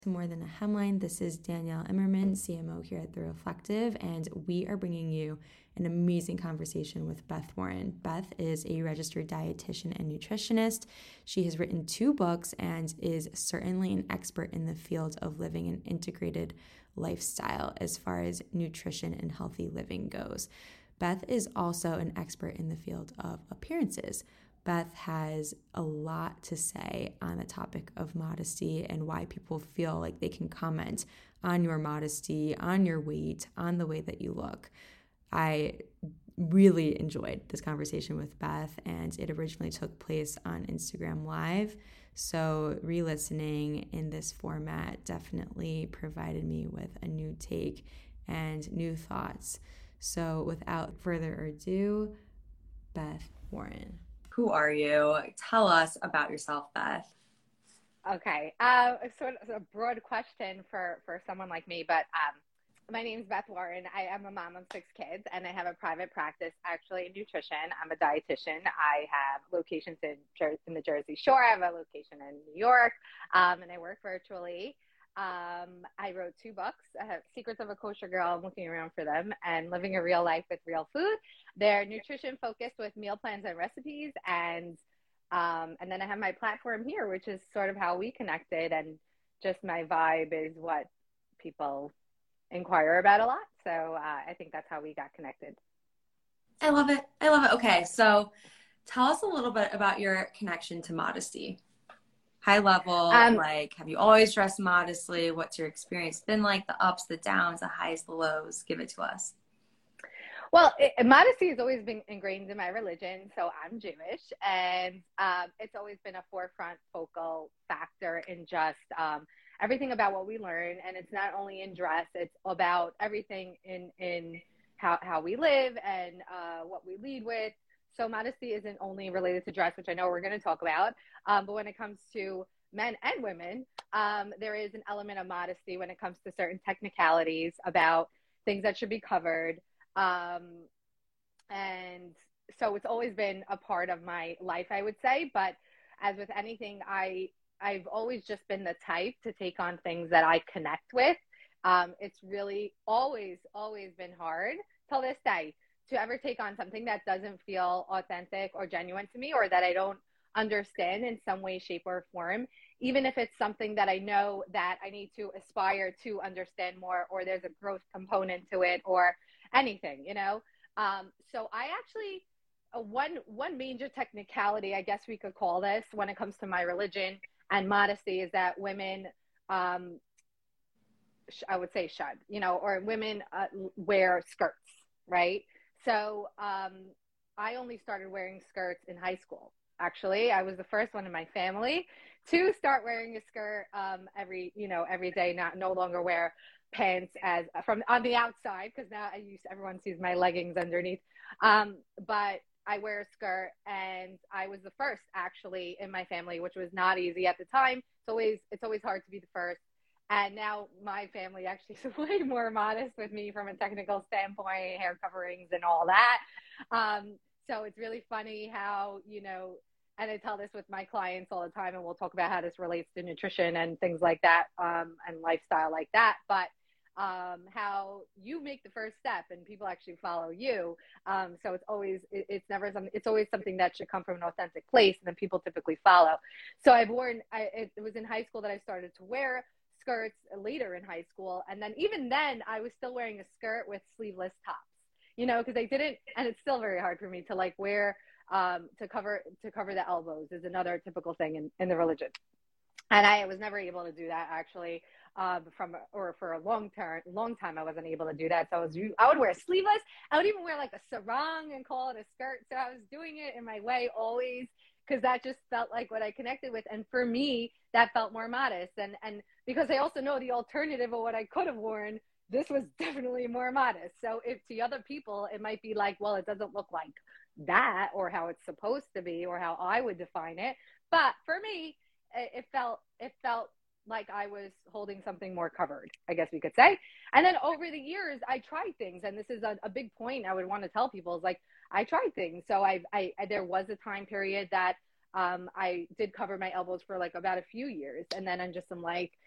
To More Than a Hemline. This is Danielle Emmerman, CMO here at The Reflective, and we are bringing you an amazing conversation with Beth Warren. Beth is a registered dietitian and nutritionist. She has written 2 books and is certainly an expert in the field of living an integrated lifestyle as far as nutrition and healthy living goes. Beth is also an expert in the field of appearances. Beth has a lot to say on the topic of modesty and why people feel like they can comment on your modesty, on your weight, on the way that you look. I really enjoyed this conversation with Beth, and it originally took place on Instagram Live. So re-listening in this format definitely provided me with a new take and new thoughts. So without further ado, Beth Warren. Who are you? Tell us about yourself, Beth. Okay. Sort of a broad question for someone like me, but my name's Beth Warren. I am a mom of 6 kids, and I have a private practice actually in nutrition. I'm a dietitian. I have locations in the Jersey Shore. I have a location in New York, and I work virtually. I wrote 2 books, Secrets of a Kosher Girl, I'm looking around for them, and Living a Real Life with Real Food. They're nutrition focused with meal plans and recipes. And then I have my platform here, which is sort of how we connected, and just my vibe is what people inquire about a lot. So I think that's how we got connected. I love it. Okay. So tell us a little bit about your connection to modesty. High level, have you always dressed modestly? What's your experience been like? The ups, the downs, the highs, the lows? Give it to us. Well, modesty has always been ingrained in my religion. So I'm Jewish, and it's always been a forefront focal factor in just everything about what we learn. And it's not only in dress, it's about everything in how we live and what we lead with. So modesty isn't only related to dress, which I know we're going to talk about, but when it comes to men and women, there is an element of modesty when it comes to certain technicalities about things that should be covered. And so it's always been a part of my life, I would say. But as with anything, I've always just been the type to take on things that I connect with. It's really always been hard till this day to ever take on something that doesn't feel authentic or genuine to me, or that I don't understand in some way, shape, or form, even if it's something that I know that I need to aspire to understand more, or there's a growth component to it, or anything, you know? So I actually, one major technicality, I guess we could call this, when it comes to my religion and modesty, is that women, I would say should, you know, or women wear skirts, right? So I only started wearing skirts in high school. Actually, I was the first one in my family to start wearing a skirt every day, no longer wear pants as from on the outside, because now everyone sees my leggings underneath. But I wear a skirt, and I was the first actually in my family, which was not easy at the time. It's always hard to be the first. And now my family actually is way more modest with me from a technical standpoint, hair coverings and all that. So it's really funny how, you know, and I tell this with my clients all the time, and we'll talk about how this relates to nutrition and things like that, and lifestyle like that. But how you make the first step and people actually follow you. So it's always something that should come from an authentic place, and then people typically follow. So it was in high school that I started to wear skirts, later in high school. And then even then I was still wearing a skirt with sleeveless tops, you know, because and it's still very hard for me to like wear, to cover the elbows is another typical thing in the religion. And I was never able to do that actually, for a long time I wasn't able to do that. So I would wear sleeveless. I would even wear like a sarong and call it a skirt. So I was doing it in my way always, because that just felt like what I connected with. And for me, that felt more modest. And because I also know the alternative of what I could have worn, this was definitely more modest. So if to other people, it might be like, well, it doesn't look like that, or how it's supposed to be, or how I would define it. But for me, it felt like I was holding something more covered, I guess we could say. And then over the years, I tried things. And this is a big point I would want to tell people, is like, I tried things. So there was a time period that I did cover my elbows for like about a few years. And then I'm like,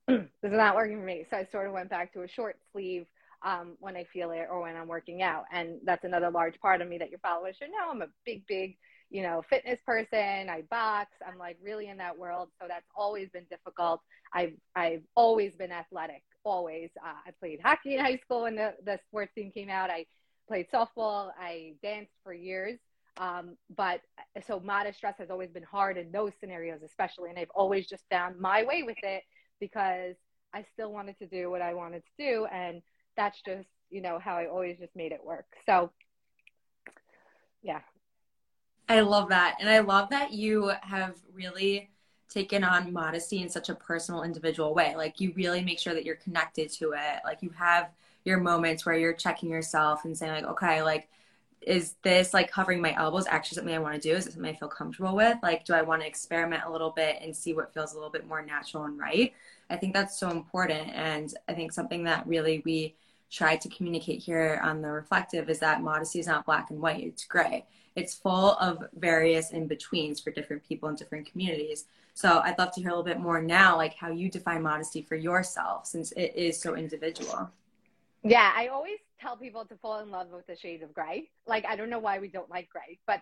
this is not working for me. So I sort of went back to a short sleeve when I feel it or when I'm working out. And that's another large part of me that your followers should know. I'm a big, fitness person. I box. I'm like really in that world. So that's always been difficult. I've always been athletic, always. I played hockey in high school when the sports team came out. I played softball. I danced for years. But so modest dress has always been hard in those scenarios, especially. And I've always just found my way with it because I still wanted to do what I wanted to do. And that's just, how I always just made it work. So yeah. I love that. And I love that you have really taken on modesty in such a personal, individual way. Like you really make sure that you're connected to it. Like you have your moments where you're checking yourself and saying like, okay, like, is this like covering my elbows actually something I want to do? Is it something I feel comfortable with? Like, do I want to experiment a little bit and see what feels a little bit more natural and right? I think that's so important. And I think something that really we try to communicate here on the Reflective is that modesty is not black and white, it's gray. It's full of various in-betweens for different people in different communities. So I'd love to hear a little bit more now, like how you define modesty for yourself, since it is so individual. Yeah, I always tell people to fall in love with the shades of gray. Like I don't know why we don't like gray, but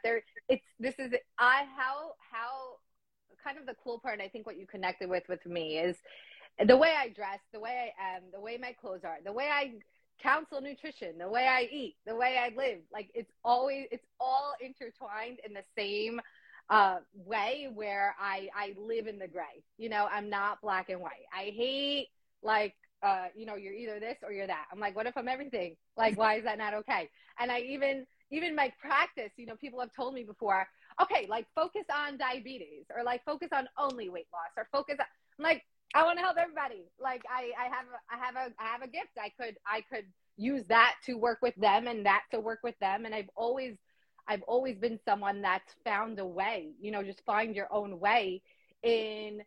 how kind of the cool part. I think what you connected with me is the way I dress, the way I am, the way my clothes are, the way I counsel nutrition, the way I eat, the way I live. Like it's all intertwined in the same way where I live in the gray. I'm not black and white. I hate like you're either this or you're that. I'm like, what if I'm everything? Like, why is that not okay? And I even my practice, people have told me before, okay, like focus on diabetes or like focus on only weight loss or I'm like, I want to help everybody. Like I have a gift. I could use that to work with them and that to work with them. And I've always been someone that's found a way, just find your own way in,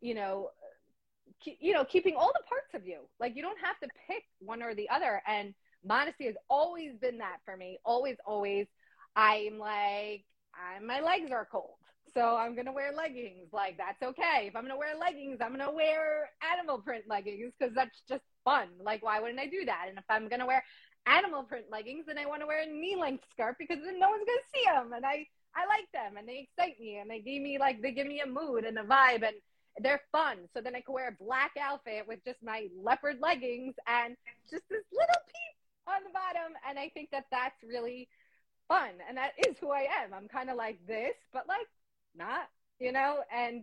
keeping all the parts of you. Like you don't have to pick one or the other. And modesty has always been that for me. Always, always. I'm like, my legs are cold. So I'm going to wear leggings. Like, that's okay. If I'm going to wear leggings, I'm going to wear animal print leggings because that's just fun. Like, why wouldn't I do that? And if I'm going to wear animal print leggings, then I want to wear a knee-length skirt because then no one's going to see them. And I like them and they excite me and they give me a mood and a vibe and they're fun. So then I could wear a black outfit with just my leopard leggings and just this little peep on the bottom. And I think that that's really fun. And that is who I am. I'm kind of like this, but like not, and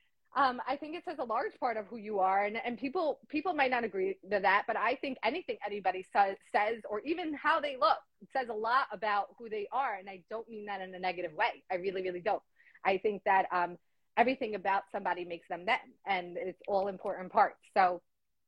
I think it says a large part of who you are. And people might not agree to that, but I think anything anybody says, or even how they look, says a lot about who they are. And I don't mean that in a negative way. I really, really don't. I think that everything about somebody makes them them, and it's all important parts. So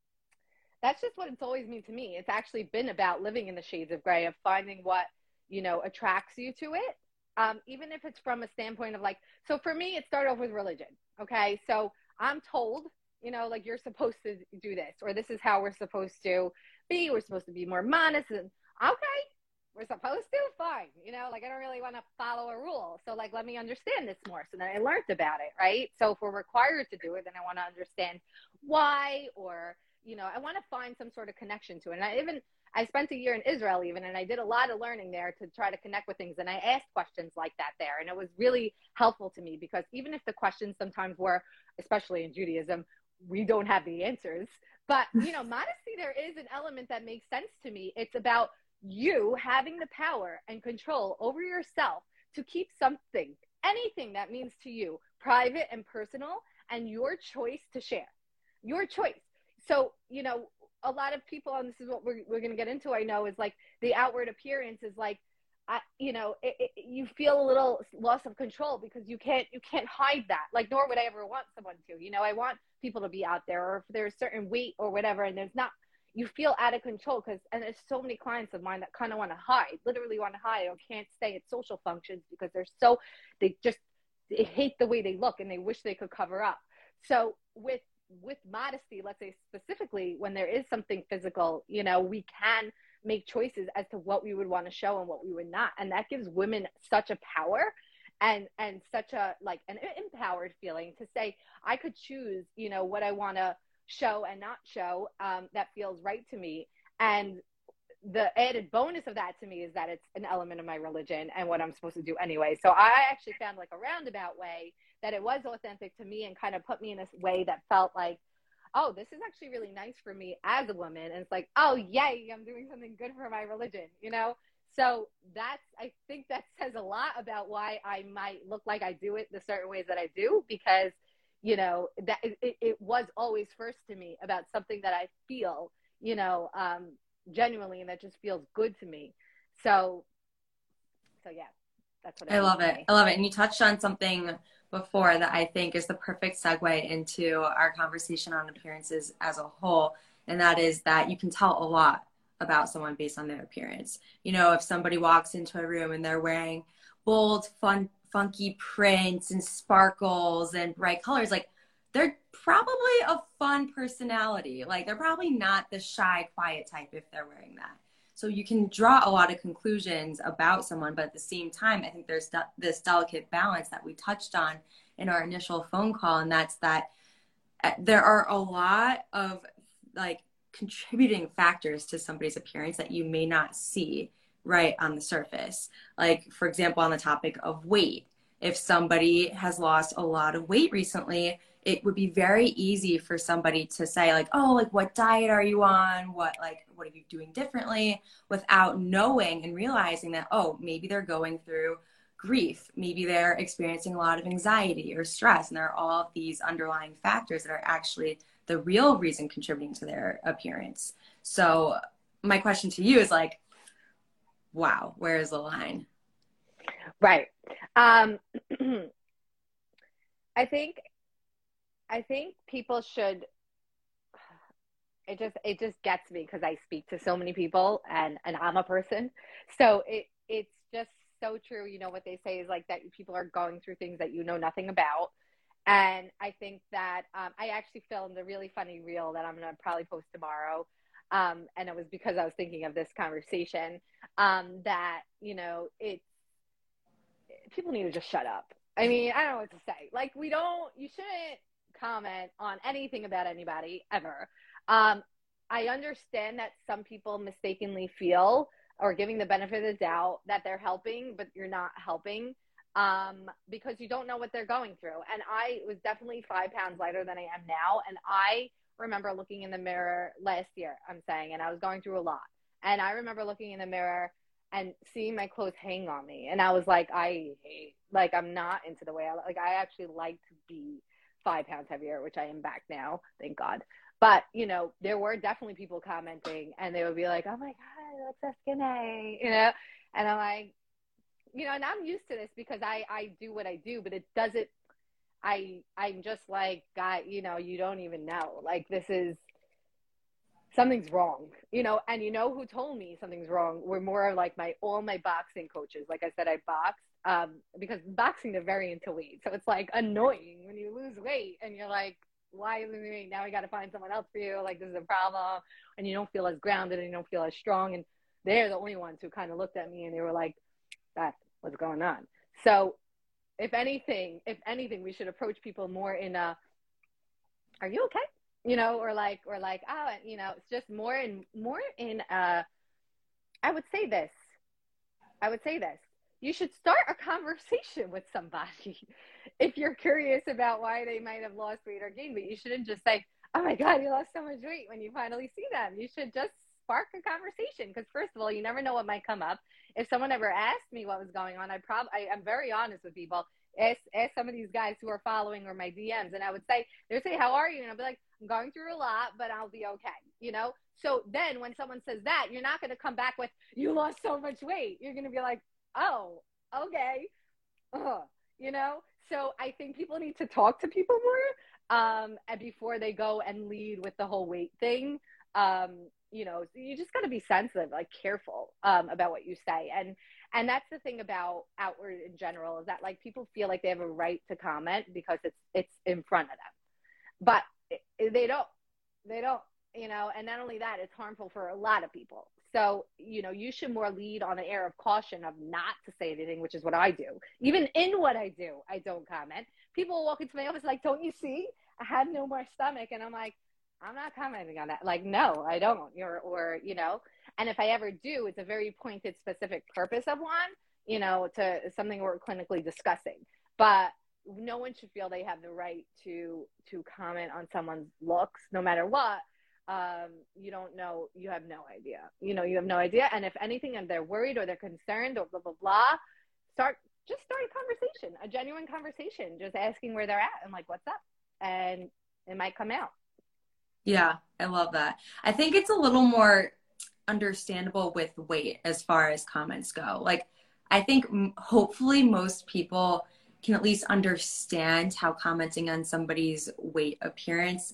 that's just what it's always meant to me. It's actually been about living in the shades of gray, of finding what, attracts you to it. Even if it's from a standpoint of like, so for me, it started off with religion. Okay. So I'm told, like you're supposed to do this, or this is how we're supposed to be. We're supposed to be more modest and okay, we're supposed to, fine. Like I don't really want to follow a rule. So like, let me understand this more. So then I learned about it. Right. So if we're required to do it, then I want to understand why, or, I want to find some sort of connection to it. And I spent a year in Israel even, and I did a lot of learning there to try to connect with things. And I asked questions like that there. And it was really helpful to me because even if the questions sometimes were, especially in Judaism, we don't have the answers. But, modesty, there is an element that makes sense to me. It's about you having the power and control over yourself to keep something, anything that means to you, private and personal, and your choice to share. Your choice. So, a lot of people, and this is what we're going to get into, I know, is like the outward appearance is like, you feel a little loss of control because you can't hide that. Like, nor would I ever want someone to, I want people to be out there, or if there's a certain weight or whatever, and there's not, you feel out of control and there's so many clients of mine that kind of want to hide, literally want to hide or can't stay at social functions because they hate the way they look and they wish they could cover up. So with modesty, let's say specifically when there is something physical, we can make choices as to what we would want to show and what we would not. And that gives women such a power and such a, like, an empowered feeling to say, I could choose, what I want to show and not show that feels right to me. And the added bonus of that to me is that it's an element of my religion and what I'm supposed to do anyway. So I actually found like a roundabout way that it was authentic to me and kind of put me in a way that felt like, oh, this is actually really nice for me as a woman. And it's like, oh, yay, I'm doing something good for my religion, you know? So I think that says a lot about why I might look like I do it the certain ways that I do, because, you know, that it was always first to me about something that I feel, you know, genuinely, and that just feels good to me. So yeah, that's what I love it. I love it. And you touched on something before that I think is the perfect segue into our conversation on appearances as a whole. And that is that you can tell a lot about someone based on their appearance. You know, if somebody walks into a room and they're wearing bold, funky prints and sparkles and bright colors, like they're probably a fun personality. Like they're probably not the shy, quiet type if they're wearing that. So you can draw a lot of conclusions about someone, but at the same time, I think there's this delicate balance that we touched on in our initial phone call, and that's that there are a lot of like contributing factors to somebody's appearance that you may not see right on the surface. Like, for example, on the topic of weight, if somebody has lost a lot of weight recently, it would be very easy for somebody to say like, oh, like what diet are you on? What are you doing differently, without knowing and realizing that, oh, maybe they're going through grief. Maybe they're experiencing a lot of anxiety or stress. And there are all of these underlying factors that are actually the real reason contributing to their appearance. So my question to you is like, wow, where is the line? Right. I think people should, it just gets me because I speak to so many people and I'm a person. So it's just so true. You know, what they say is like that people are going through things that you know nothing about. And I think that I actually filmed a really funny reel that I'm going to probably post tomorrow. And it was because I was thinking of this conversation that, you know, people need to just shut up. I mean, I don't know what to say. Like, you shouldn't comment on anything about anybody ever. I understand that some people mistakenly feel or giving the benefit of the doubt that they're helping, but you're not helping because you don't know what they're going through. And I was definitely 5 pounds lighter than I am now. And I remember looking in the mirror last year, and I was going through a lot. And I remember looking in the mirror and seeing my clothes hang on me. And I was like, I'm not into the way I actually like to be 5 pounds heavier, which I am back now, thank God. But, you know, there were definitely people commenting and they would be like, oh my God, you look so skinny, you know? And I'm like, you know, and I'm used to this because I do what I do, but it doesn't, I'm just like, God, you know, you don't even know. Like, something's wrong, you know, and you know who told me something's wrong were more like all my boxing coaches. Like I said, I boxed because boxing, they're very into weight. So it's like annoying when you lose weight and you're like, why are you losing weight? Now we got to find someone else for you. Like, this is a problem. And you don't feel as grounded and you don't feel as strong. And they're the only ones who kind of looked at me and they were like, that's what's going on. So if anything, we should approach people more in are you okay? You know, or like, oh, you know, it's just more in, I would say this. You should start a conversation with somebody if you're curious about why they might have lost weight or gained weight. You shouldn't just say, oh my God, you lost so much weight when you finally see them. You should just spark a conversation because, first of all, you never know what might come up. If someone ever asked me what was going on, I'm very honest with people. Ask some of these guys who are following or my DMs, and I would say, they'd say, how are you? And I'll be like, I'm going through a lot, but I'll be okay, you know? So then when someone says that, you're not going to come back with, you lost so much weight. You're going to be like, oh, okay. You know? So I think people need to talk to people more and before they go and lead with the whole weight thing. You know, you just got to be sensitive, like careful about what you say. And that's the thing about outward in general, is that like people feel like they have a right to comment because it's in front of them, but they don't, you know, and not only that, it's harmful for a lot of people. So, you know, you should more lead on an air of caution of not to say anything, which is what I do. Even in what I do, I don't comment. People walk into my office like, don't you see? I have no more stomach. And I'm like, I'm not commenting on that. Like, no, I don't. Or, you know, and if I ever do, it's a very pointed, specific purpose of one, you know, to something we're clinically discussing. But no one should feel they have the right to comment on someone's looks, no matter what. You don't know, you have no idea. You know, you have no idea. And if anything, and they're worried or they're concerned or blah, blah, blah, start a conversation, a genuine conversation, just asking where they're at and like, what's up? And it might come out. Yeah, I love that. I think it's a little more understandable with weight as far as comments go. Like, I think hopefully most people can at least understand how commenting on somebody's weight appearance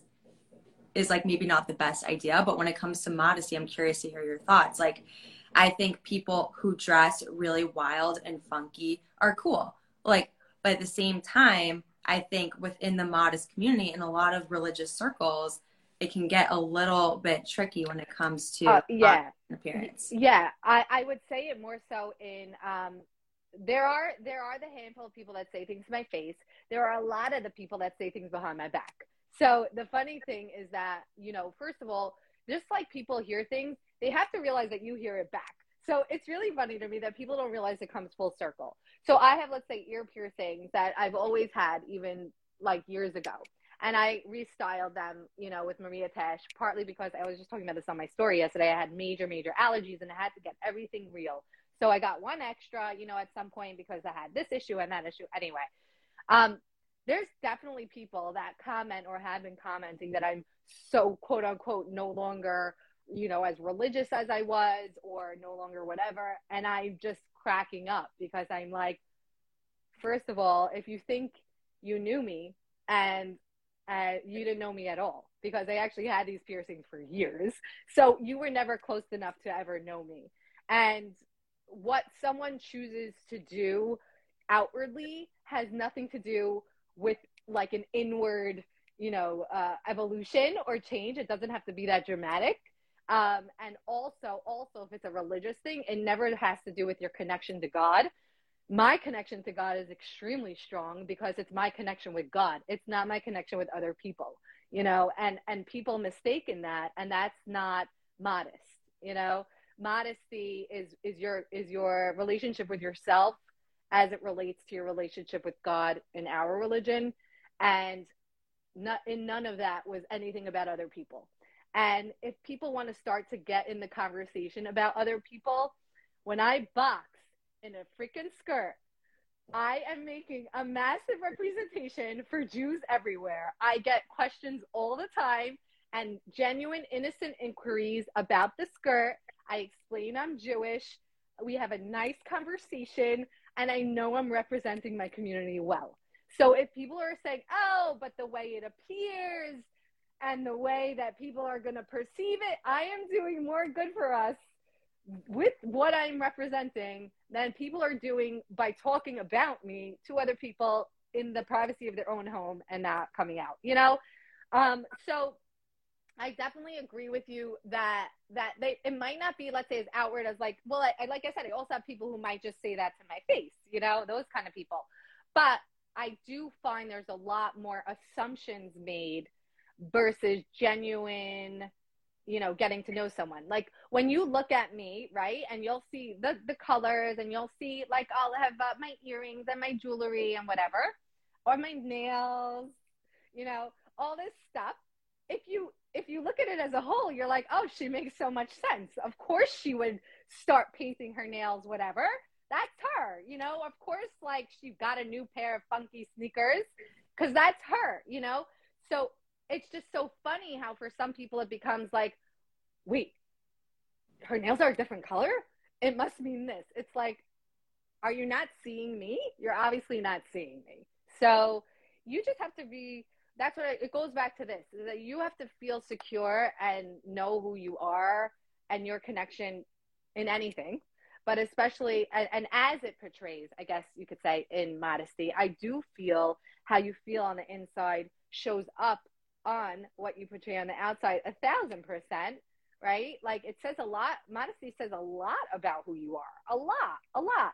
is like maybe not the best idea. But when it comes to modesty, I'm curious to hear your thoughts. Like, I think people who dress really wild and funky are cool. Like, but at the same time, I think within the modest community in a lot of religious circles, it can get a little bit tricky when it comes to appearance. Yeah, I would say it more so in there are the handful of people that say things to my face. There are a lot of the people that say things behind my back. So the funny thing is that, you know, first of all, just like people hear things, they have to realize that you hear it back. So it's really funny to me that people don't realize it comes full circle. So I have, let's say, ear piercings that I've always had, even like years ago. And I restyled them, you know, with Maria Tesh, partly because I was just talking about this on my story yesterday. I had major allergies and I had to get everything real. So I got one extra, you know, at some point because I had this issue and that issue. Anyway, there's definitely people that comment or have been commenting that I'm so quote unquote no longer, you know, as religious as I was or no longer whatever. And I'm just cracking up because I'm like, first of all, if you think you knew me and you didn't know me at all, because I actually had these piercings for years. So you were never close enough to ever know me. And what someone chooses to do outwardly has nothing to do with like an inward, you know, evolution or change. It doesn't have to be that dramatic. And also if it's a religious thing, it never has to do with your connection to God. My connection to God is extremely strong because it's my connection with God. It's not my connection with other people, you know, and people mistake in that, and that's not modest, you know. Modesty is your relationship with yourself as it relates to your relationship with God in our religion, and none of that was anything about other people. And if people want to start to get in the conversation about other people, when I box in a freaking skirt, I am making a massive representation for Jews everywhere. I get questions all the time and genuine, innocent inquiries about the skirt. I explain I'm Jewish. We have a nice conversation, and I know I'm representing my community well. So if people are saying, oh, but the way it appears and the way that people are going to perceive it, I am doing more good for us with what I'm representing than people are doing by talking about me to other people in the privacy of their own home and not coming out, you know? So I definitely agree with you that it might not be, let's say, as outward as like, well, like I said, I also have people who might just say that to my face, you know, those kind of people. But I do find there's a lot more assumptions made versus genuine, you know, getting to know someone. Like when you look at me, right, and you'll see the colors, and you'll see like I'll have my earrings and my jewelry and whatever, or my nails, you know, all this stuff. If you look at it as a whole, you're like, oh, she makes so much sense. Of course she would start painting her nails, whatever. That's her, you know. Of course, like she got a new pair of funky sneakers because that's her, you know. So it's just so funny how for some people it becomes like, wait, her nails are a different color? It must mean this. It's like, are you not seeing me? You're obviously not seeing me. So you just have to be, that's what it goes back to this, is that you have to feel secure and know who you are and your connection in anything. But especially, and as it portrays, I guess you could say, in modesty, I do feel how you feel on the inside shows up on what you portray on the outside 1,000%, right? Like it says a lot. Modesty says a lot about who you are, a lot.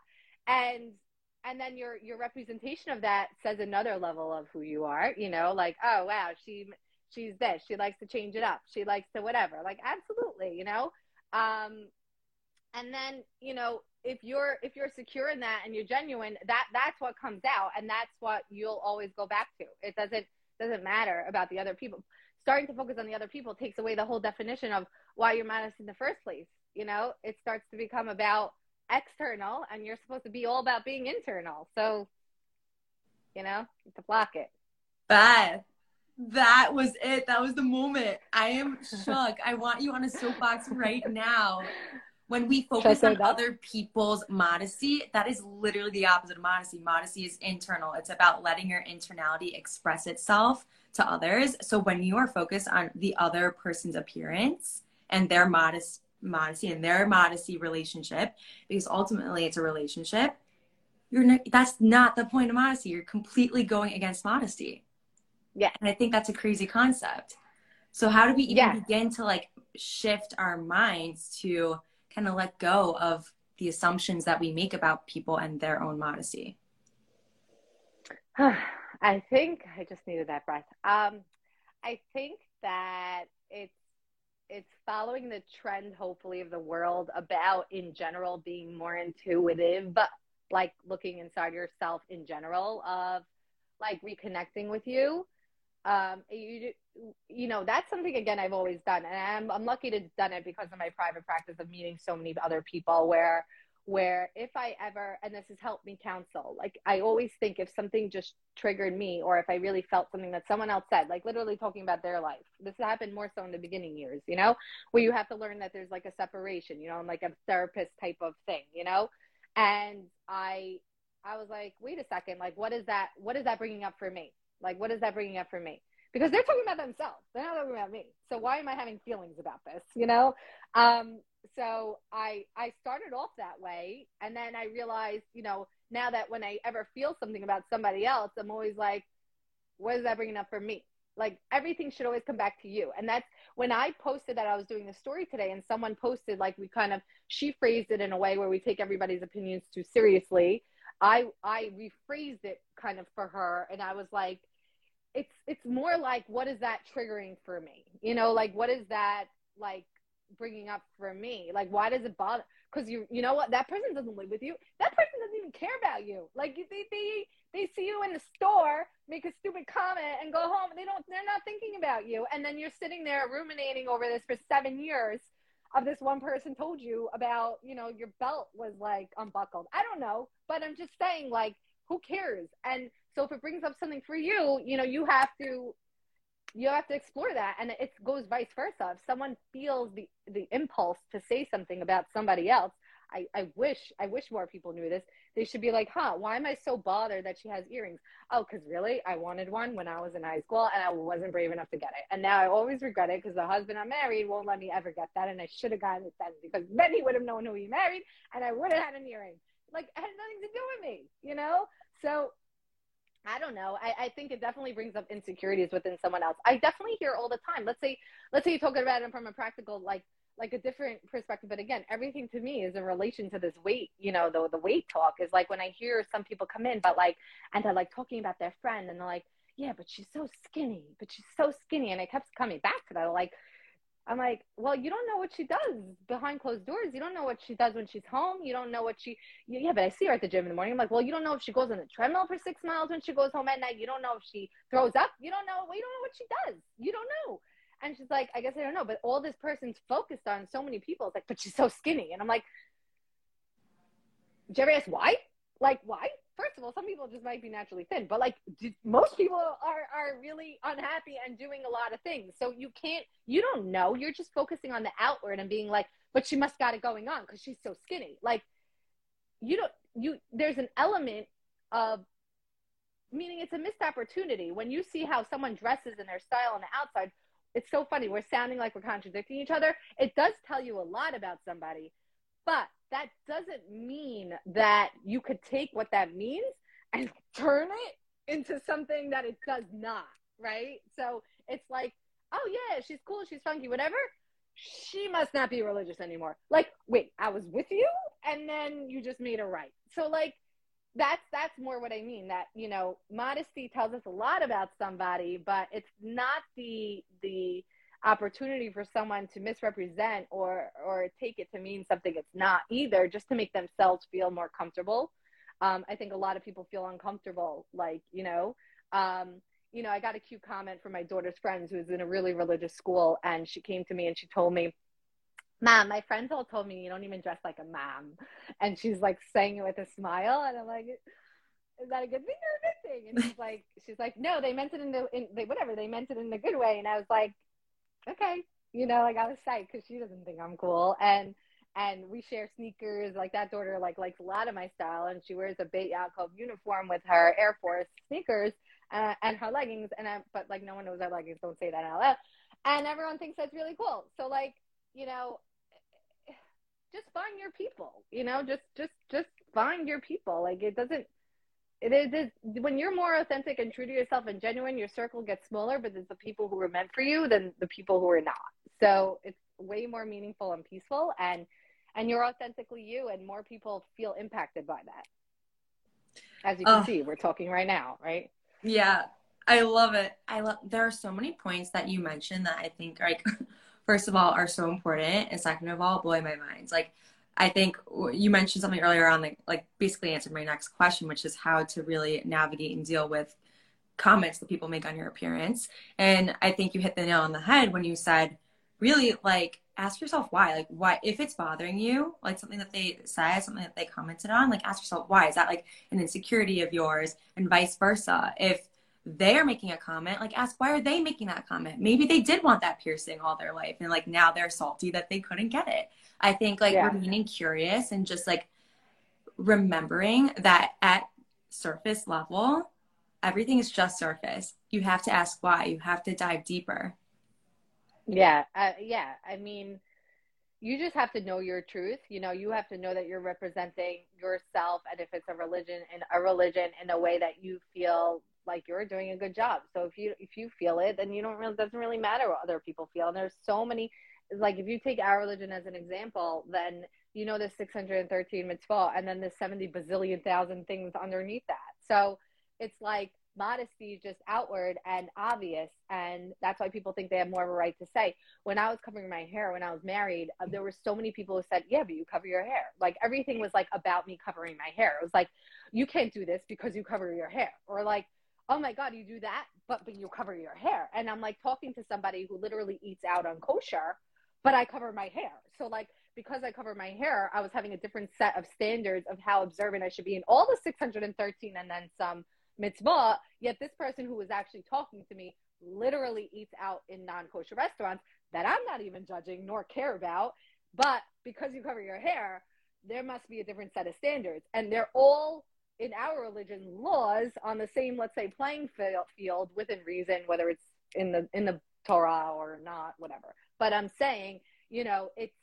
And then your representation of that says another level of who you are, you know, like, oh, wow, she she's this, she likes to change it up, she likes to whatever. Like, absolutely, you know. And then, you know, if you're secure in that and you're genuine, that's what comes out, and that's what you'll always go back to. It doesn't matter about the other people. Starting to focus on the other people takes away the whole definition of why you're modest in the first place. You know, it starts to become about external, and you're supposed to be all about being internal. So, you know, you have to block it. Beth, that was it. That was the moment. I am shook. I want you on a soapbox right now. When we focus on other people's modesty, that is literally the opposite of modesty. Modesty is internal. It's about letting your internality express itself to others. So when you are focused on the other person's appearance and their modesty and their modesty relationship, because ultimately it's a relationship, that's not the point of modesty. You're completely going against modesty. Yeah. And I think that's a crazy concept. So how do we even begin to like shift our minds to kind of let go of the assumptions that we make about people and their own modesty? I think I just needed that breath. I think that it's following the trend, hopefully, of the world about, in general, being more intuitive, but like looking inside yourself in general, of like reconnecting with you. You know, that's something, again, I've always done, and I'm lucky to have done it because of my private practice of meeting so many other people where if I ever, and this has helped me counsel, like I always think if something just triggered me, or if I really felt something that someone else said, like literally talking about their life, this happened more so in the beginning years, you know, where you have to learn that there's like a separation, you know, and like a therapist type of thing, you know, and I was like, wait a second, like what is that bringing up for me? Like, what is that bringing up for me? Because they're talking about themselves. They're not talking about me. So why am I having feelings about this, you know? So I started off that way. And then I realized, you know, now that when I ever feel something about somebody else, I'm always like, what is that bringing up for me? Like, everything should always come back to you. And that's when I posted that I was doing the story today, and someone posted, like, she phrased it in a way where we take everybody's opinions too seriously. I rephrased it kind of for her. And I was like, it's more like, what is that triggering for me? You know, like, what is that like bringing up for me? Like, why does it bother? Because you know what? That person doesn't live with you. That person doesn't even care about you. Like, they see you in the store, make a stupid comment, and go home. They're not thinking about you. And then you're sitting there ruminating over this for 7 years of this one person told you about, you know, your belt was like unbuckled. I don't know, but I'm just saying, like, who cares? And so if it brings up something for you, you know, you have to explore that. And it goes vice versa. If someone feels the impulse to say something about somebody else, I wish more people knew this. They should be like, why am I so bothered that she has earrings? Oh, because really, I wanted one when I was in high school and I wasn't brave enough to get it. And now I always regret it because the husband I'm married won't let me ever get that. And I should have gotten it then, because then he would have known who he married and I would have had an earring. Like, it had nothing to do with me, you know? So I don't know. I think it definitely brings up insecurities within someone else. I definitely hear all the time. Let's say you're talking about it from a practical, like a different perspective. But again, everything to me is in relation to this weight, you know, the weight talk is like when I hear some people come in, and they're like talking about their friend and they're like, yeah, but she's so skinny. And I kept coming back to that. I'm like, well, you don't know what she does behind closed doors. You don't know what she does when she's home. You don't know what but I see her at the gym in the morning. I'm like, well, you don't know if she goes on the treadmill for 6 miles when she goes home at night. You don't know if she throws up. You don't know what she does. You don't know. And she's like, I guess I don't know. But all this person's focused on so many people. It's like, but she's so skinny. And I'm like, did you ever ask why? Like, why? First of all, some people just might be naturally thin, but like most people are really unhappy and doing a lot of things. So you don't know. You're just focusing on the outward and being like, but she must got it going on because she's so skinny. Like, there's an element of, meaning it's a missed opportunity. When you see how someone dresses in their style on the outside, it's so funny. We're sounding like we're contradicting each other. It does tell you a lot about somebody. But that doesn't mean that you could take what that means and turn it into something that it does not, right? So it's like, oh yeah, she's cool, she's funky, whatever. She must not be religious anymore. Like, wait, I was with you and then you just made her right. So like, that's more what I mean, that, you know, modesty tells us a lot about somebody, but it's not the opportunity for someone to misrepresent or take it to mean something it's not either, just to make themselves feel more comfortable. I think a lot of people feel uncomfortable, like, you know, I got a cute comment from my daughter's friends who was in a really religious school, and she came to me and she told me, Mom, my friends all told me you don't even dress like a mom. And she's like saying it with a smile. And I'm like, is that a good thing or a good thing? And she's like, no, they meant it they meant it in the good way. And I was like, okay, you know, like I was psyched because she doesn't think I'm cool. And we share sneakers. Like that daughter likes a lot of my style, and she wears a Beit Yaakov uniform with her Air Force sneakers and her leggings. But like no one knows our leggings. Don't say that out loud. And everyone thinks that's really cool. So like, you know, just find your people, you know, just find your people. Like it is when you're more authentic and true to yourself and genuine, your circle gets smaller, but it's the people who are meant for you than the people who are not. So it's way more meaningful and peaceful, and you're authentically you, and more people feel impacted by that. As you can see, we're talking right now, right? Yeah, I love it. There are so many points that you mentioned that I think, like, first of all, are so important, and second of all, blow my mind. Like, I think you mentioned something earlier on that, like, basically answered my next question, which is how to really navigate and deal with comments that people make on your appearance. And I think you hit the nail on the head when you said, really, like, ask yourself why. Like, why, if it's bothering you, like something that they said, something that they commented on, like, ask yourself why. Is that like an insecurity of yours? And vice versa. If they're making a comment, like, ask why are they making that comment? Maybe they did want that piercing all their life, and like now they're salty that they couldn't get it. I think like remaining curious and just like remembering that at surface level, everything is just surface. You have to ask why. You have to dive deeper. Yeah. I mean, you just have to know your truth. You know, you have to know that you're representing yourself, and if it's a religion in a way that you feel like you're doing a good job. So if you feel it, then it doesn't really matter what other people feel. And there's so many, like if you take our religion as an example, then you know there's 613 mitzvah, and then there's 70 bazillion thousand things underneath that. So it's like modesty is just outward and obvious, and that's why people think they have more of a right to say. When I was covering my hair when I was married, there were so many people who said, yeah, but you cover your hair. Like everything was like about me covering my hair. It was like, you can't do this because you cover your hair, or like, oh my God, you do that, but you cover your hair. And I'm like talking to somebody who literally eats out on kosher, but I cover my hair. So like, because I cover my hair, I was having a different set of standards of how observant I should be in all the 613 and then some mitzvah. Yet this person who was actually talking to me literally eats out in non-kosher restaurants that I'm not even judging nor care about. But because you cover your hair, there must be a different set of standards. And they're all in our religion laws on the same, let's say, playing field within reason, whether it's in the Torah or not, whatever. But I'm saying, you know, it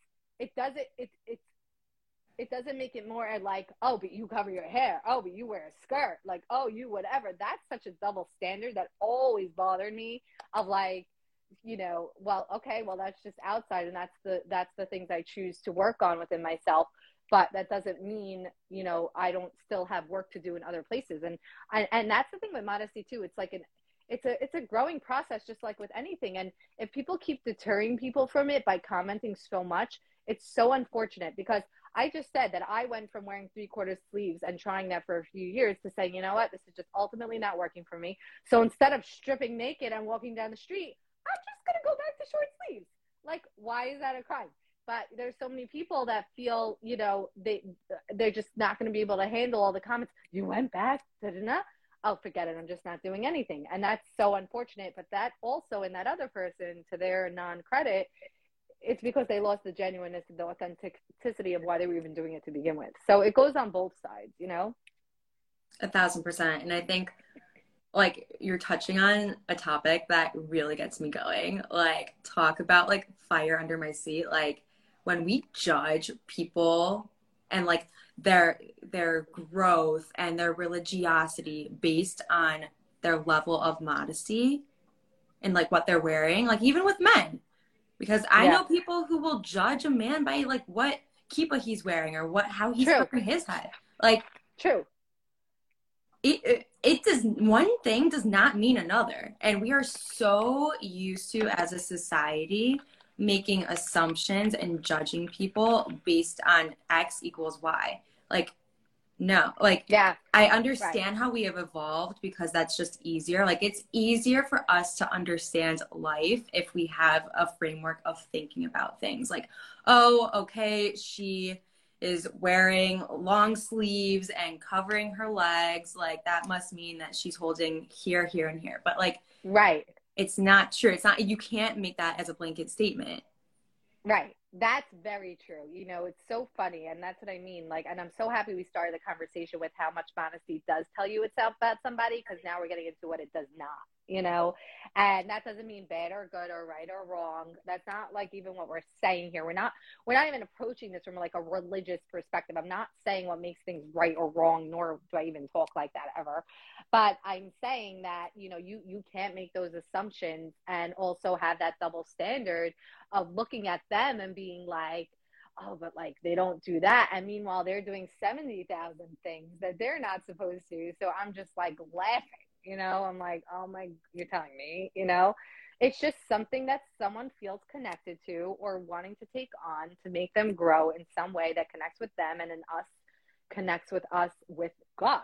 doesn't make it more like, oh, but you cover your hair. Oh, but you wear a skirt. Like, oh, you whatever. That's such a double standard that always bothered me, of like, you know, well, okay, well, that's just outside, and that's the things I choose to work on within myself. But that doesn't mean, you know, I don't still have work to do in other places. And that's the thing with modesty too. It's like it's a growing process, just like with anything. And if people keep deterring people from it by commenting so much, it's so unfortunate, because I just said that I went from wearing 3/4 sleeves and trying that for a few years to saying, you know what, this is just ultimately not working for me. So instead of stripping naked and walking down the street, I'm just going to go back to short sleeves. Like, why is that a crime? But there's so many people that feel, you know, they're just not going to be able to handle all the comments. You went back, da-da-da. Oh, forget it. I'm just not doing anything. And that's so unfortunate. But that also, in that other person, to their non-credit, it's because they lost the genuineness and the authenticity of why they were even doing it to begin with. So it goes on both sides, you know? 1,000%. And I think, like, you're touching on a topic that really gets me going. Like, talk about, like, fire under my seat. Like, when we judge people and like their growth and their religiosity based on their level of modesty and like what they're wearing, like even with men, because I know people who will judge a man by like what kippah he's wearing or how he's covering his head. Like, true. it does, one thing does not mean another. And we are so used to, as a society, making assumptions and judging people based on X equals Y. Like, no, like, Yeah, I right. understand how we have evolved because that's just easier. Like, it's easier for us to understand life if we have a framework of thinking about things. Like, oh, okay, she is wearing long sleeves and covering her legs. Like, that must mean that she's holding here, here, and here. But, like, Right. it's not true. It's not, you can't make that as a blanket statement. Right. That's very true. You know, it's so funny. And that's what I mean. Like, and I'm so happy we started the conversation with how much modesty does tell you itself about somebody, because now we're getting into what it does not, you know? And that doesn't mean bad or good or right or wrong. That's not like even what we're saying here. We're not even approaching this from like a religious perspective. I'm not saying what makes things right or wrong, nor do I even talk like that ever. But I'm saying that, you know, you can't make those assumptions and also have that double standard of looking at them and being like, oh, but like they don't do that. And meanwhile, they're doing 70,000 things that they're not supposed to. So I'm just like laughing, you know, I'm like, oh my, you're telling me, you know, it's just something that someone feels connected to or wanting to take on to make them grow in some way that connects with them and in us connects with us with God.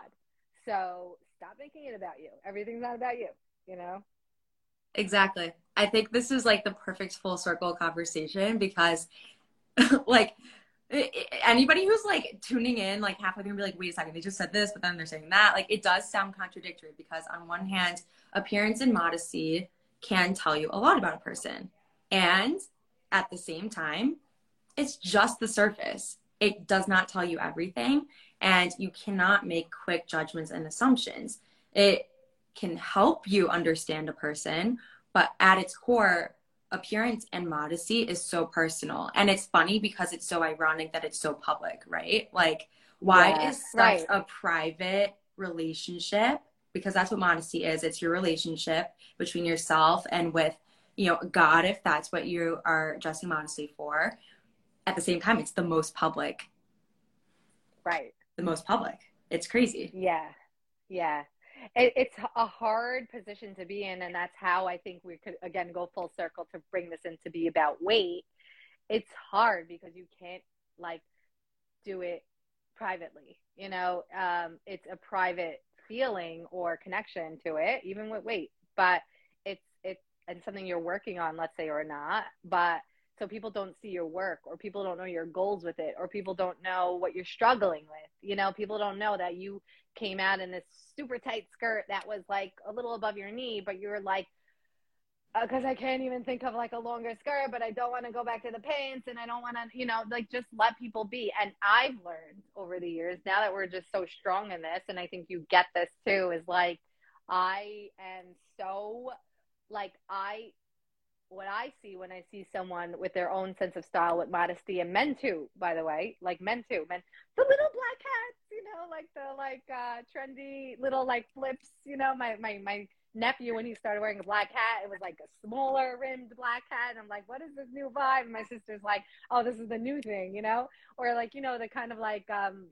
So stop making it about you. Everything's not about you, you know? Exactly. I think this is like the perfect full circle conversation because like anybody who's like tuning in like halfway through and be like, wait a second, they just said this, but then they're saying that. Like, it does sound contradictory because on one hand, appearance and modesty can tell you a lot about a person. And at the same time, it's just the surface. It does not tell you everything. And you cannot make quick judgments and assumptions. It can help you understand a person, but at its core, appearance and modesty is so personal. And it's funny because it's so ironic that it's so public, right? Like, why Yeah, is such right. a private relationship? Because that's what modesty is. It's your relationship between yourself and with, you know, God, if that's what you are dressing modesty for. At the same time, it's the most public, Right. the most public. It's crazy. Yeah. Yeah. It's a hard position to be in. And that's how I think we could, again, go full circle to bring this in to be about weight. It's hard because you can't like do it privately. You know, it's a private feeling or connection to it, even with weight. But it's and something you're working on, let's say, or not. But so people don't see your work, or people don't know your goals with it, or people don't know what you're struggling with. You know, people don't know that you came out in this super tight skirt that was like a little above your knee, but you were like, because I can't even think of like a longer skirt, but I don't want to go back to the pants and I don't want to, you know, like just let people be. And I've learned over the years, now that we're just so strong in this, and I think you get this too, is like, I am so, like, what I see when I see someone with their own sense of style with modesty, and men too, by the way, like men too, men, the little black hats, you know, like the trendy little like flips, you know, my nephew, when he started wearing a black hat, it was like a smaller rimmed black hat. And I'm like, what is this new vibe? And my sister's like, oh, this is the new thing, you know, or like, you know, the kind of like,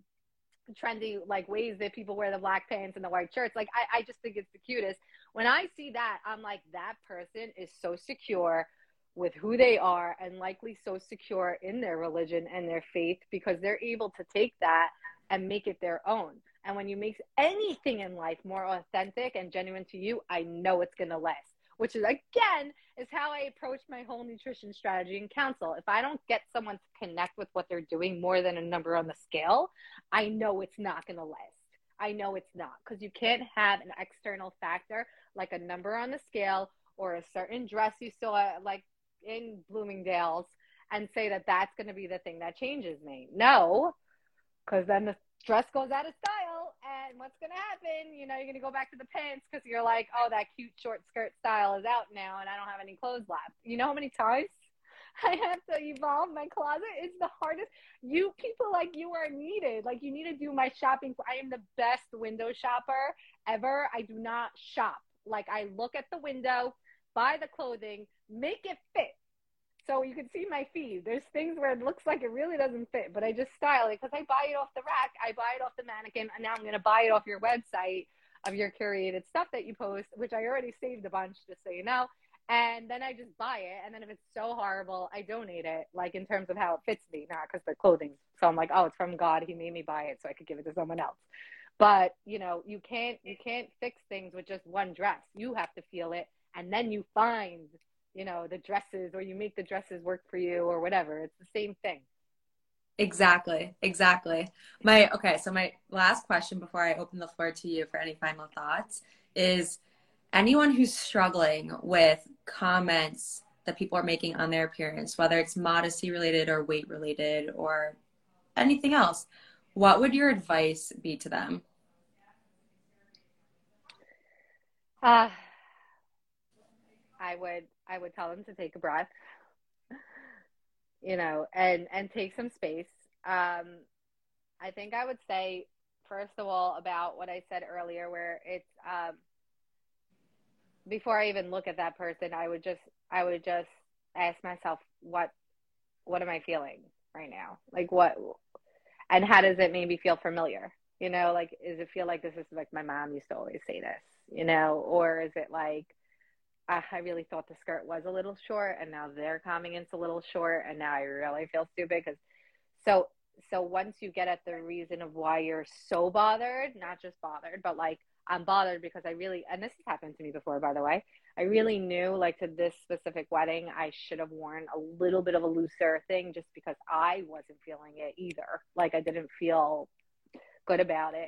trendy like ways that people wear the black pants and the white shirts. Like I just think it's the cutest. When I see that, I'm like, that person is so secure with who they are and likely so secure in their religion and their faith, because they're able to take that and make it their own. And when you make anything in life more authentic and genuine to you, I know it's going to last, which is again is how I approach my whole nutrition strategy and counsel. If I don't get someone to connect with what they're doing more than a number on the scale, I know it's not going to last. I know it's not, because you can't have an external factor like a number on the scale or a certain dress you saw like in Bloomingdale's and say that that's going to be the thing that changes me. No, because then the dress goes out of style, and what's going to happen, you know, you're going to go back to the pants because you're like, oh, that cute short skirt style is out now and I don't have any clothes left. You know how many times I have to evolve my closet? It's the hardest. You people like you are needed. Like, you need to do my shopping. I am the best window shopper ever. I do not shop. Like, I look at the window, buy the clothing, make it fit. So you can see my feed. There's things where it looks like it really doesn't fit, but I just style it because I buy it off the rack. I buy it off the mannequin, and now I'm going to buy it off your website of your curated stuff that you post, which I already saved a bunch, just so you know. And then I just buy it. And then if it's so horrible, I donate it, like in terms of how it fits me, not because the clothing. So I'm like, oh, it's from God. He made me buy it so I could give it to someone else. But, you know, you can't fix things with just one dress. You have to feel it. And then you find, you know, the dresses, or you make the dresses work for you or whatever. It's the same thing. Exactly. So my last question before I open the floor to you for any final thoughts is, anyone who's struggling with comments that people are making on their appearance, whether it's modesty related or weight related or anything else, what would your advice be to them? I would tell them to take a breath, you know, and take some space. I think I would say, first of all, about what I said earlier, where it's, before I even look at that person, I would just ask myself, what am I feeling right now? Like, what, and how does it maybe feel familiar? You know, like, does it feel like this is like my mom used to always say this, you know, or is it like, I really thought the skirt was a little short, and now they're coming into a little short, and now I really feel stupid. Because so once you get at the reason of why you're so bothered, not just bothered, but like, I'm bothered because I really, and this has happened to me before, by the way, I really knew, like, to this specific wedding, I should have worn a little bit of a looser thing, just because I wasn't feeling it either. Like, I didn't feel good about it.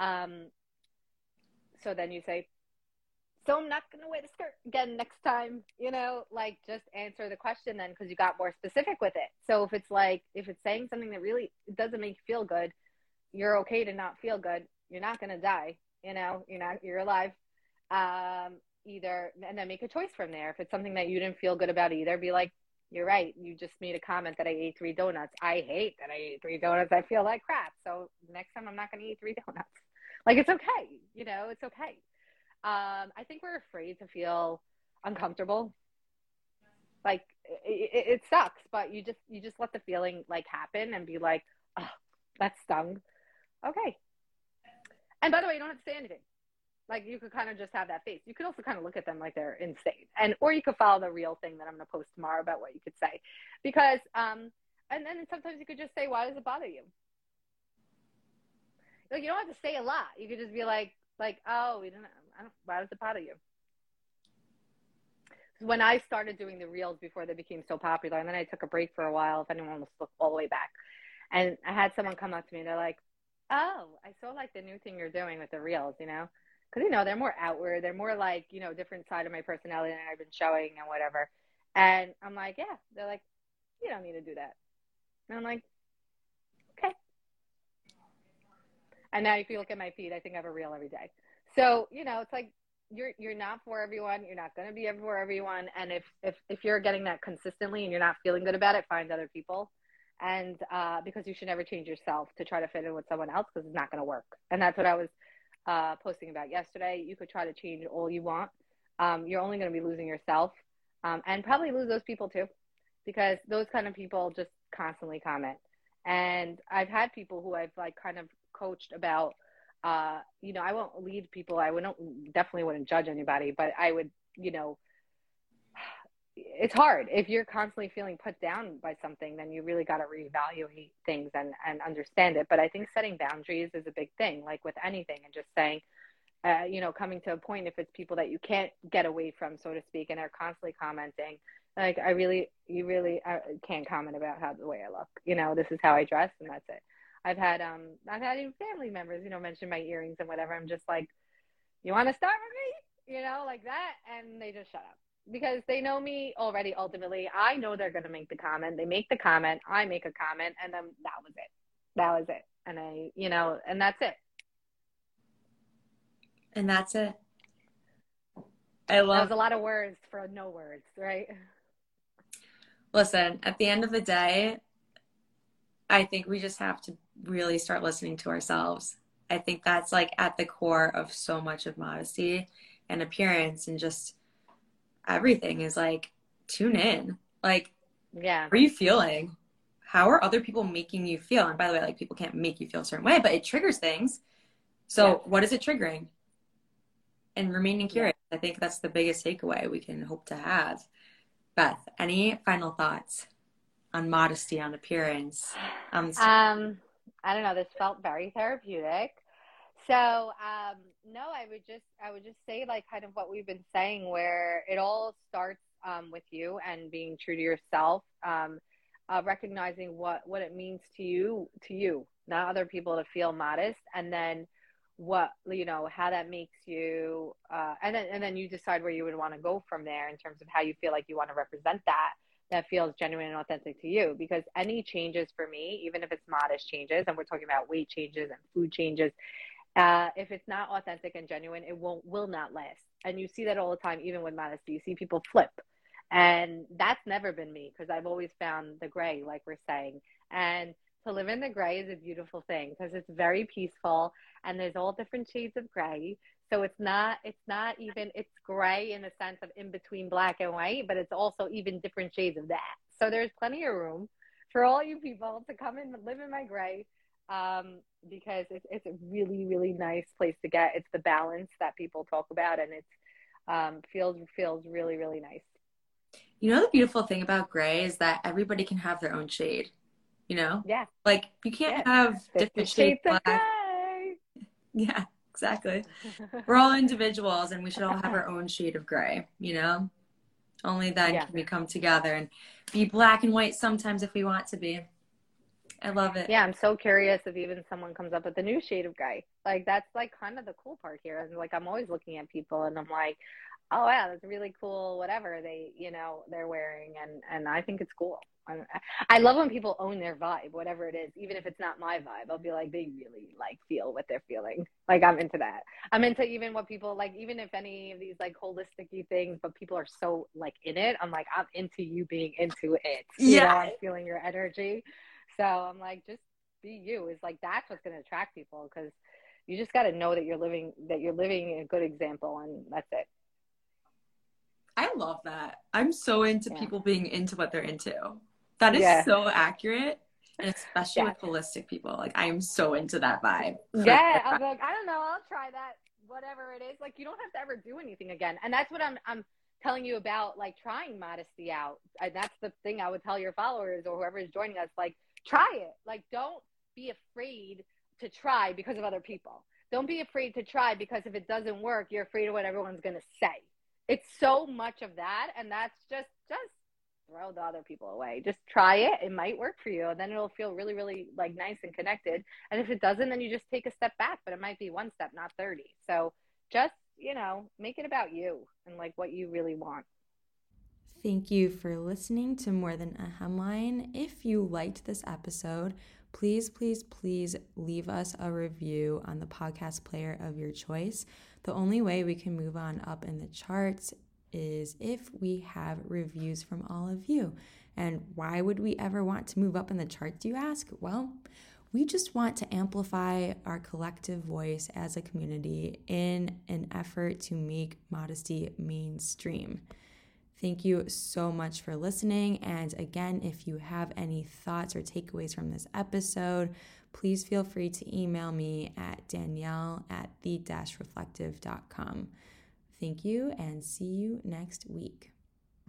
So then you say, so I'm not going to wear the skirt again next time, you know, like, just answer the question then, because you got more specific with it. So if it's like, if it's saying something that really doesn't make you feel good, you're okay to not feel good. You're not going to die, you know, you're alive. Either, and then make a choice from there. If it's something that you didn't feel good about either, be like, you're right. You just made a comment that I ate 3 donuts. I hate that I ate 3 donuts. I feel like crap. So next time I'm not going to eat 3 donuts. Like, it's okay. You know, it's okay. I think we're afraid to feel uncomfortable. Like, it sucks, but you just let the feeling, like, happen and be like, oh, that stung. Okay. And by the way, you don't have to say anything. Like, you could kind of just have that face. You could also kind of look at them like they're insane. Or you could follow the real thing that I'm going to post tomorrow about what you could say. Because, and then sometimes you could just say, why does it bother you? Like, you don't have to say a lot. You could just be like, oh, why does it bother you? When I started doing the reels before they became so popular, and then I took a break for a while, if anyone wants to look all the way back, and I had someone come up to me and they're like, oh, I saw, like, the new thing you're doing with the reels, you know, because, you know, they're more outward, they're more like, you know, different side of my personality than I've been showing and whatever. And I'm like, yeah. They're like, you don't need to do that. And I'm like, okay. And now if you look at my feed, I think I have a reel every day. So, you know, it's like, you're not for everyone. You're not going to be for everyone. And if you're getting that consistently and you're not feeling good about it, find other people. And because you should never change yourself to try to fit in with someone else, because it's not going to work. And that's what I was posting about yesterday. You could try to change all you want. You're only going to be losing yourself, and probably lose those people too, because those kind of people just constantly comment. And I've had people who I've, like, kind of coached about, you know, I won't lead people. Definitely wouldn't judge anybody, but I would, you know, it's hard. If you're constantly feeling put down by something, then you really got to reevaluate things and understand it. But I think setting boundaries is a big thing, like with anything, and just saying, you know, coming to a point, if it's people that you can't get away from, so to speak, and they're constantly commenting, like, you really can't comment about the way I look. You know, this is how I dress, and that's it. I've had even family members, you know, mention my earrings and whatever. I'm just like, you want to start with me? You know, like that. And they just shut up, because they know me already. Ultimately, I know they're going to make the comment. They make the comment. I make a comment. And then that was it. And you know, and that's it. And that's it. That was a lot of words for no words, right? Listen, at the end of the day, I think we just have to really start listening to ourselves. I think that's, like, at the core of so much of modesty and appearance, and just everything is, like, tune in. Like, Yeah. How are you feeling? How are other people making you feel? And by the way, like, people can't make you feel a certain way, but it triggers things. So what is it triggering? And remaining curious. I think that's the biggest takeaway we can hope to have. Beth, any final thoughts on modesty, on appearance? I don't know. This felt very therapeutic. So, no, I would just say, like, kind of what we've been saying, where it all starts with you and being true to yourself, recognizing what it means to you, not other people, to feel modest, and then what, how that makes you, and then you decide where you would want to go from there in terms of how you feel like you want to represent that feels genuine and authentic to you. Because any changes for me, even if it's modest changes, and we're talking about weight changes and food changes, if it's not authentic and genuine, it will not last. And you see that all the time, even with modesty. You see people flip. And that's never been me, because I've always found the gray, like we're saying. And to live in the gray is a beautiful thing, because it's very peaceful, and there's all different shades of gray. So it's not even, it's gray in the sense of in between black and white, but it's also even different shades of that. So there's plenty of room for all you people to come in and live in my gray, because it's a really, really nice place to get. It's the balance that people talk about, and it's feels really, really nice. You know, the beautiful thing about gray is that everybody can have their own shade, Yeah. Like, you can't have different shades of black. gray. Yeah, exactly. We're all individuals, and we should all have our own shade of gray, Only then can we come together and be black and white sometimes if we want to be. I love it. Yeah, I'm so curious if even someone comes up with a new shade of gray. Like, that's like kind of the cool part here. And like, I'm always looking at people and I'm like, oh wow, that's really cool, whatever they're wearing. And I think it's cool. I love when people own their vibe, whatever it is, even if it's not my vibe. I'll be like, they really like feel what they're feeling. Like, I'm into that. I'm into even what people like, even if any of these like holistic-y things, but people are so like in it. I'm like, I'm into you being into it. I'm feeling your energy. So I'm like, just be you. Is like, that's what's going to attract people, because you just got to know that you're living a good example, and that's it. I love that. I'm so into people being into what they're into. That is so accurate, and especially with holistic people. Like, I am so into that vibe. Yeah, I'm like, I don't know, I'll try that, whatever it is. Like, you don't have to ever do anything again, and that's what I'm telling you about, like, trying modesty out. That's the thing I would tell your followers or whoever is joining us. Like, try it. Like, don't be afraid to try because of other people. Don't be afraid to try because if it doesn't work, you're afraid of what everyone's going to say. It's so much of that, and that's just throw the other people away. Just try it. It might work for you, and then it'll feel really, really like nice and connected. And if it doesn't, then you just take a step back, but it might be one step, not 30. So just, make it about you and like what you really want. Thank you for listening to More Than a Hemline. If you liked this episode, please, please, please leave us a review on the podcast player of your choice. The only way we can move on up in the charts is if we have reviews from all of you. And why would we ever want to move up in the charts, you ask? Well, we just want to amplify our collective voice as a community in an effort to make modesty mainstream. Thank you so much for listening. And again, if you have any thoughts or takeaways from this episode, please feel free to email me at Danielle@the-reflective.com. Thank you, and see you next week.